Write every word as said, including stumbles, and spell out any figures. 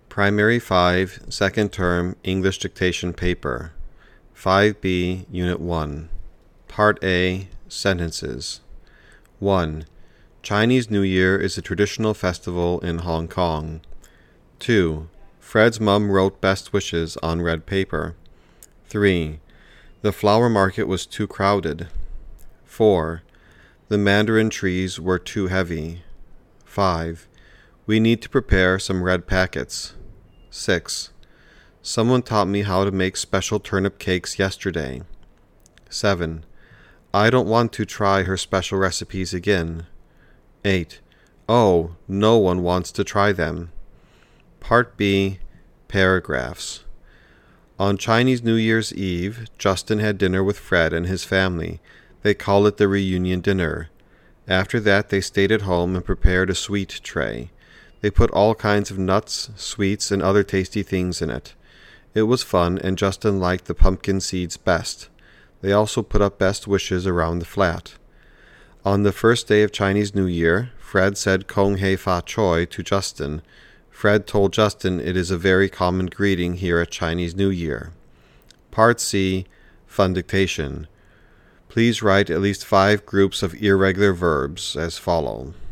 Primary five, Second Term, English Dictation Paper. five B, Unit one. Part A, Sentences. one. Chinese New Year is a traditional festival in Hong Kong. two. Fred's mum wrote best wishes on red paper. three. The flower market was too crowded. four. The mandarin trees were too heavy. five. We need to prepare some red packets. six. Someone taught me how to make special turnip cakes yesterday. seven. I don't want to try her special recipes again. eight. Oh, no one wants to try them. Part B, Paragraphs. On Chinese New Year's Eve, Justin had dinner with Fred and his family. They call it the reunion dinner. After that, they stayed at home and prepared a sweet tray. They put all kinds of nuts, sweets, and other tasty things in it. It was fun, and Justin liked the pumpkin seeds best. They also put up best wishes around the flat. On the first day of Chinese New Year, Fred said Kong Hei Fa Choi to Justin. Fred told Justin it is a very common greeting here at Chinese New Year. Part C, Fun Dictation. Please write at least five groups of irregular verbs as follow.